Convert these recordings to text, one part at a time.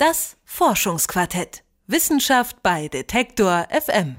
Das Forschungsquartett. Wissenschaft bei Detektor FM.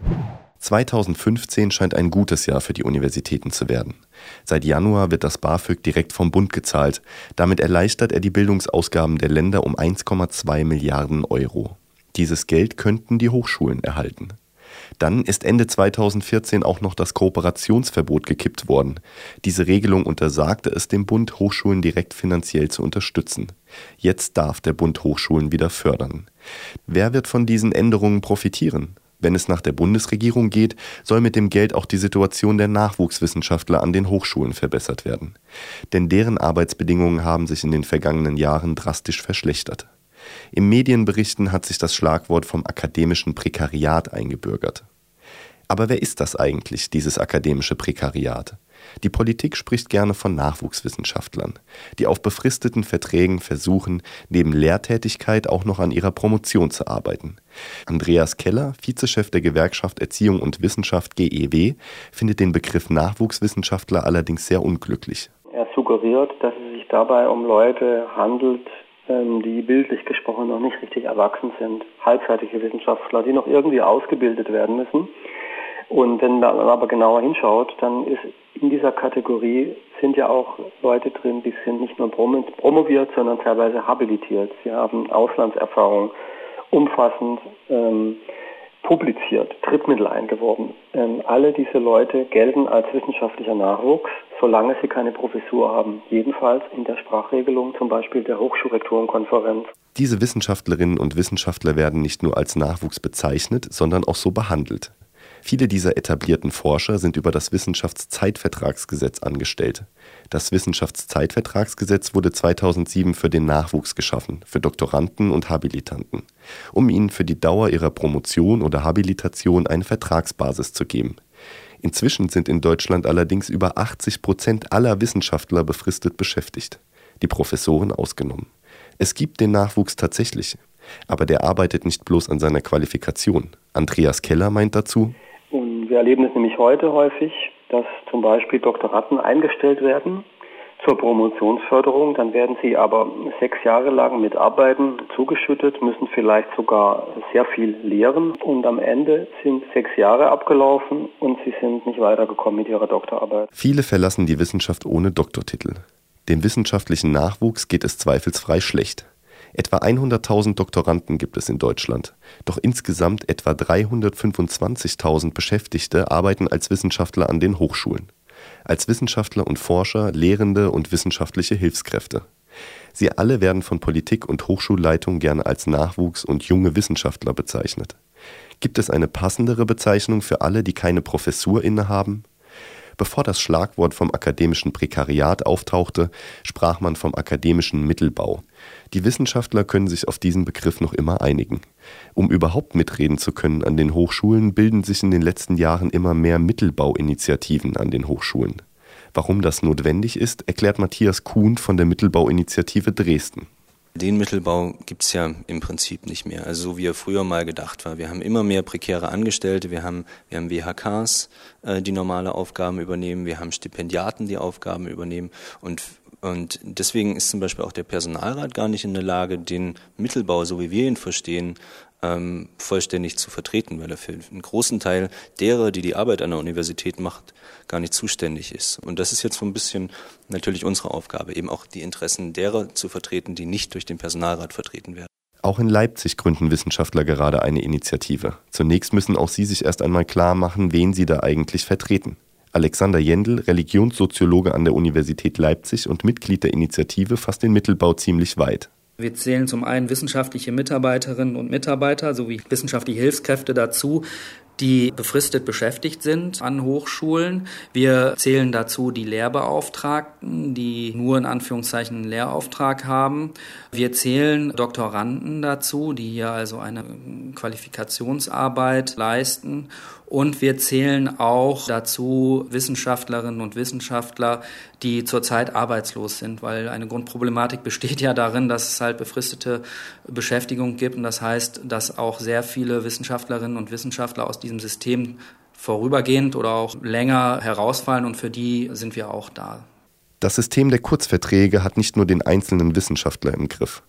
2015 scheint ein gutes Jahr für die Universitäten zu werden. Seit Januar wird das BAföG direkt vom Bund gezahlt. Damit erleichtert er die Bildungsausgaben der Länder um 1,2 Milliarden Euro. Dieses Geld könnten die Hochschulen erhalten. Dann ist Ende 2014 auch noch das Kooperationsverbot gekippt worden. Diese Regelung untersagte es dem Bund, Hochschulen direkt finanziell zu unterstützen. Jetzt darf der Bund Hochschulen wieder fördern. Wer wird von diesen Änderungen profitieren? Wenn es nach der Bundesregierung geht, soll mit dem Geld auch die Situation der Nachwuchswissenschaftler an den Hochschulen verbessert werden. Denn deren Arbeitsbedingungen haben sich in den vergangenen Jahren drastisch verschlechtert. Im Medienberichten hat sich das Schlagwort vom akademischen Prekariat eingebürgert. Aber wer ist das eigentlich, dieses akademische Prekariat? Die Politik spricht gerne von Nachwuchswissenschaftlern, die auf befristeten Verträgen versuchen, neben Lehrtätigkeit auch noch an ihrer Promotion zu arbeiten. Andreas Keller, Vizechef der Gewerkschaft Erziehung und Wissenschaft GEW, findet den Begriff Nachwuchswissenschaftler allerdings sehr unglücklich. Er suggeriert, dass es sich dabei um Leute handelt, die bildlich gesprochen noch nicht richtig erwachsen sind, halbfertige Wissenschaftler, die noch irgendwie ausgebildet werden müssen. Und wenn man aber genauer hinschaut, dann ist in dieser Kategorie sind ja auch Leute drin, die sind nicht nur promoviert, sondern teilweise habilitiert. Sie haben Auslandserfahrung, umfassend publiziert, Drittmittel eingeworben. Alle diese Leute gelten als wissenschaftlicher Nachwuchs, solange sie keine Professur haben. Jedenfalls in der Sprachregelung, zum Beispiel der Hochschulrektorenkonferenz. Diese Wissenschaftlerinnen und Wissenschaftler werden nicht nur als Nachwuchs bezeichnet, sondern auch so behandelt. Viele dieser etablierten Forscher sind über das Wissenschaftszeitvertragsgesetz angestellt. Das Wissenschaftszeitvertragsgesetz wurde 2007 für den Nachwuchs geschaffen, für Doktoranden und Habilitanten, um ihnen für die Dauer ihrer Promotion oder Habilitation eine Vertragsbasis zu geben. Inzwischen sind in Deutschland allerdings über 80% aller Wissenschaftler befristet beschäftigt, die Professoren ausgenommen. Es gibt den Nachwuchs tatsächlich, aber der arbeitet nicht bloß an seiner Qualifikation. Andreas Keller meint dazu: Und wir erleben es nämlich heute häufig, dass zum Beispiel Doktoranden eingestellt werden zur Promotionsförderung, dann werden sie aber 6 Jahre lang mit Arbeiten zugeschüttet, müssen vielleicht sogar sehr viel lehren und am Ende sind 6 Jahre abgelaufen und sie sind nicht weitergekommen mit ihrer Doktorarbeit. Viele verlassen die Wissenschaft ohne Doktortitel. Dem wissenschaftlichen Nachwuchs geht es zweifelsfrei schlecht. Etwa 100.000 Doktoranden gibt es in Deutschland, doch insgesamt etwa 325.000 Beschäftigte arbeiten als Wissenschaftler an den Hochschulen. Als Wissenschaftler und Forscher, Lehrende und wissenschaftliche Hilfskräfte. Sie alle werden von Politik und Hochschulleitung gerne als Nachwuchs und junge Wissenschaftler bezeichnet. Gibt es eine passendere Bezeichnung für alle, die keine Professur innehaben? Bevor das Schlagwort vom akademischen Prekariat auftauchte, sprach man vom akademischen Mittelbau. Die Wissenschaftler können sich auf diesen Begriff noch immer einigen. Um überhaupt mitreden zu können an den Hochschulen, bilden sich in den letzten Jahren immer mehr Mittelbauinitiativen an den Hochschulen. Warum das notwendig ist, erklärt Matthias Kuhn von der Mittelbauinitiative Dresden. Den Mittelbau gibt's ja im Prinzip nicht mehr, also so wie er früher mal gedacht war. Wir haben immer mehr prekäre Angestellte, wir haben WHKs, die normale Aufgaben übernehmen, wir haben Stipendiaten, die Aufgaben übernehmen und deswegen ist zum Beispiel auch der Personalrat gar nicht in der Lage, den Mittelbau, so wie wir ihn verstehen, vollständig zu vertreten, weil er für einen großen Teil derer, die die Arbeit an der Universität macht, gar nicht zuständig ist. Und das ist jetzt so ein bisschen natürlich unsere Aufgabe, eben auch die Interessen derer zu vertreten, die nicht durch den Personalrat vertreten werden. Auch in Leipzig gründen Wissenschaftler gerade eine Initiative. Zunächst müssen auch sie sich erst einmal klar machen, wen sie da eigentlich vertreten. Alexander Jendl, Religionssoziologe an der Universität Leipzig und Mitglied der Initiative, fasst den Mittelbau ziemlich weit. Wir zählen zum einen wissenschaftliche Mitarbeiterinnen und Mitarbeiter sowie wissenschaftliche Hilfskräfte dazu, die befristet beschäftigt sind an Hochschulen. Wir zählen dazu die Lehrbeauftragten, die nur in Anführungszeichen einen Lehrauftrag haben. Wir zählen Doktoranden dazu, die hier also eine Qualifikationsarbeit leisten. Und wir zählen auch dazu Wissenschaftlerinnen und Wissenschaftler, die zurzeit arbeitslos sind, weil eine Grundproblematik besteht ja darin, dass es halt befristete Beschäftigung gibt. Und das heißt, dass auch sehr viele Wissenschaftlerinnen und Wissenschaftler aus diesem System vorübergehend oder auch länger herausfallen. Und für die sind wir auch da. Das System der Kurzverträge hat nicht nur den einzelnen Wissenschaftler im Griff.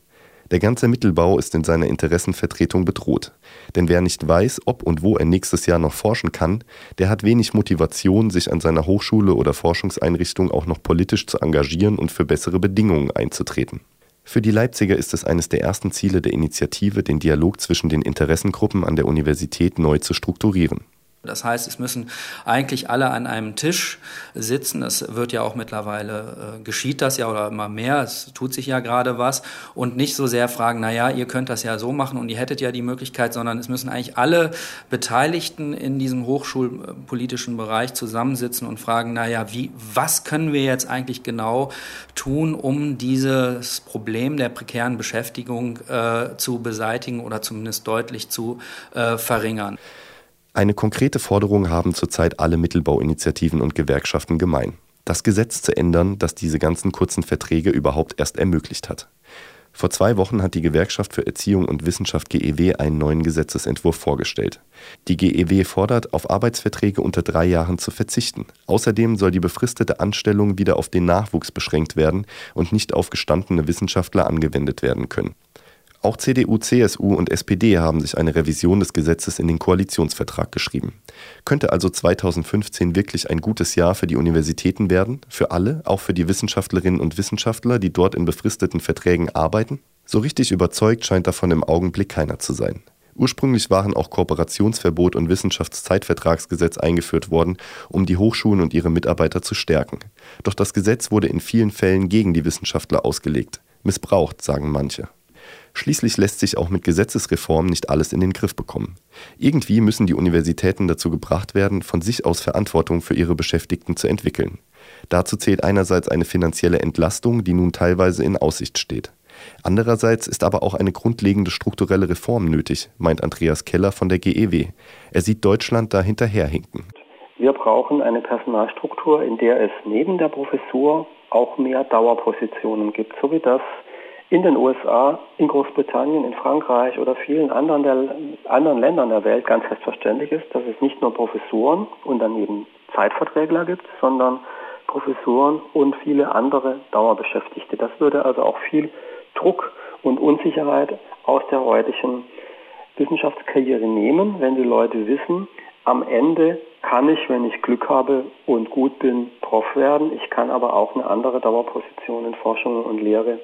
Der ganze Mittelbau ist in seiner Interessenvertretung bedroht. Denn wer nicht weiß, ob und wo er nächstes Jahr noch forschen kann, der hat wenig Motivation, sich an seiner Hochschule oder Forschungseinrichtung auch noch politisch zu engagieren und für bessere Bedingungen einzutreten. Für die Leipziger ist es eines der ersten Ziele der Initiative, den Dialog zwischen den Interessengruppen an der Universität neu zu strukturieren. Das heißt, es müssen eigentlich alle an einem Tisch sitzen. Es wird ja auch mittlerweile, geschieht das ja oder immer mehr, es tut sich ja gerade was und nicht so sehr fragen, naja, ihr könnt das ja so machen und ihr hättet ja die Möglichkeit, sondern es müssen eigentlich alle Beteiligten in diesem hochschulpolitischen Bereich zusammensitzen und fragen, naja, was können wir jetzt eigentlich genau tun, um dieses Problem der prekären Beschäftigung zu beseitigen oder zumindest deutlich zu verringern. Eine konkrete Forderung haben zurzeit alle Mittelbauinitiativen und Gewerkschaften gemein: das Gesetz zu ändern, das diese ganzen kurzen Verträge überhaupt erst ermöglicht hat. Vor 2 Wochen hat die Gewerkschaft für Erziehung und Wissenschaft GEW einen neuen Gesetzesentwurf vorgestellt. Die GEW fordert, auf Arbeitsverträge unter 3 Jahren zu verzichten. Außerdem soll die befristete Anstellung wieder auf den Nachwuchs beschränkt werden und nicht auf gestandene Wissenschaftler angewendet werden können. Auch CDU, CSU und SPD haben sich eine Revision des Gesetzes in den Koalitionsvertrag geschrieben. Könnte also 2015 wirklich ein gutes Jahr für die Universitäten werden? Für alle, auch für die Wissenschaftlerinnen und Wissenschaftler, die dort in befristeten Verträgen arbeiten? So richtig überzeugt scheint davon im Augenblick keiner zu sein. Ursprünglich waren auch Kooperationsverbot und Wissenschaftszeitvertragsgesetz eingeführt worden, um die Hochschulen und ihre Mitarbeiter zu stärken. Doch das Gesetz wurde in vielen Fällen gegen die Wissenschaftler ausgelegt. Missbraucht, sagen manche. Schließlich lässt sich auch mit Gesetzesreformen nicht alles in den Griff bekommen. Irgendwie müssen die Universitäten dazu gebracht werden, von sich aus Verantwortung für ihre Beschäftigten zu entwickeln. Dazu zählt einerseits eine finanzielle Entlastung, die nun teilweise in Aussicht steht. Andererseits ist aber auch eine grundlegende strukturelle Reform nötig, meint Andreas Keller von der GEW. Er sieht Deutschland da hinterherhinken. Wir brauchen eine Personalstruktur, in der es neben der Professur auch mehr Dauerpositionen gibt, so wie das in den USA, in Großbritannien, in Frankreich oder vielen anderen Ländern der Welt ganz selbstverständlich ist, dass es nicht nur Professuren und dann eben Zeitverträgler gibt, sondern Professuren und viele andere Dauerbeschäftigte. Das würde also auch viel Druck und Unsicherheit aus der heutigen Wissenschaftskarriere nehmen, wenn die Leute wissen, am Ende kann ich, wenn ich Glück habe und gut bin, Prof werden. Ich kann aber auch eine andere Dauerposition in Forschung und Lehre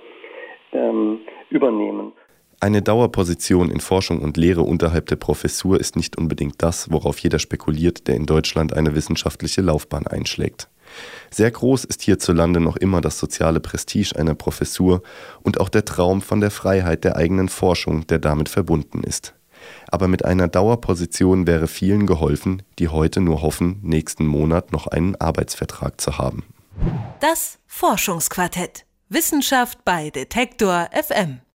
übernehmen. Eine Dauerposition in Forschung und Lehre unterhalb der Professur ist nicht unbedingt das, worauf jeder spekuliert, der in Deutschland eine wissenschaftliche Laufbahn einschlägt. Sehr groß ist hierzulande noch immer das soziale Prestige einer Professur und auch der Traum von der Freiheit der eigenen Forschung, der damit verbunden ist. Aber mit einer Dauerposition wäre vielen geholfen, die heute nur hoffen, nächsten Monat noch einen Arbeitsvertrag zu haben. Das Forschungsquartett. Wissenschaft bei Detektor FM.